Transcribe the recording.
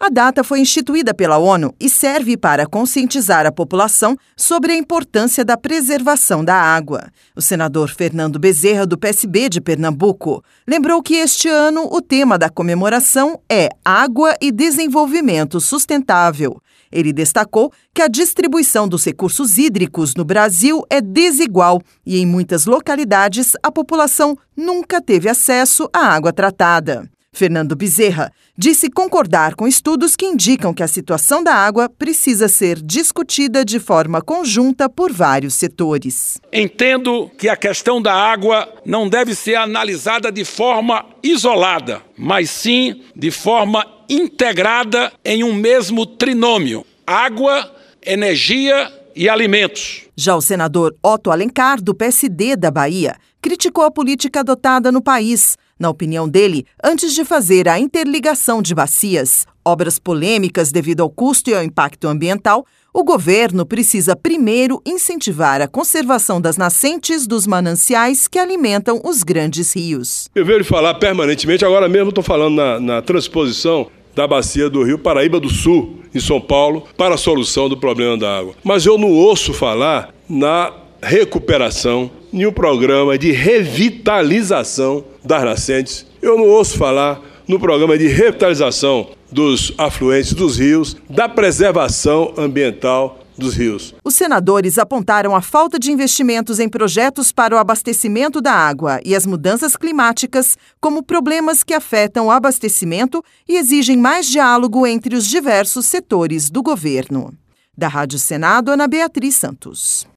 A data foi instituída pela ONU e serve para conscientizar a população sobre a importância da preservação da água. O senador Fernando Bezerra, do PSB de Pernambuco, lembrou que este ano o tema da comemoração é Água e Desenvolvimento Sustentável. Ele destacou que a distribuição dos recursos hídricos no Brasil é desigual e, em muitas localidades, a população nunca teve acesso à água tratada. Fernando Bezerra disse concordar com estudos que indicam que a situação da água precisa ser discutida de forma conjunta por vários setores. Entendo que a questão da água não deve ser analisada de forma isolada, mas sim de forma integrada em um mesmo trinômio: água, energia e alimentos. Já o senador Otto Alencar, do PSD da Bahia, criticou a política adotada no país. Na opinião dele, antes de fazer a interligação de bacias, obras polêmicas devido ao custo e ao impacto ambiental, o governo precisa primeiro incentivar a conservação das nascentes dos mananciais que alimentam os grandes rios. Eu vejo falar permanentemente, agora mesmo estou falando na transposição da bacia do Rio Paraíba do Sul, em São Paulo, para a solução do problema da água. Mas eu não ouço falar na recuperação, em um programa de revitalização das nascentes. Eu não ouço falar no programa de revitalização dos afluentes dos rios, da preservação ambiental dos rios. Os senadores apontaram a falta de investimentos em projetos para o abastecimento da água e as mudanças climáticas como problemas que afetam o abastecimento e exigem mais diálogo entre os diversos setores do governo. Da Rádio Senado, Ana Beatriz Santos.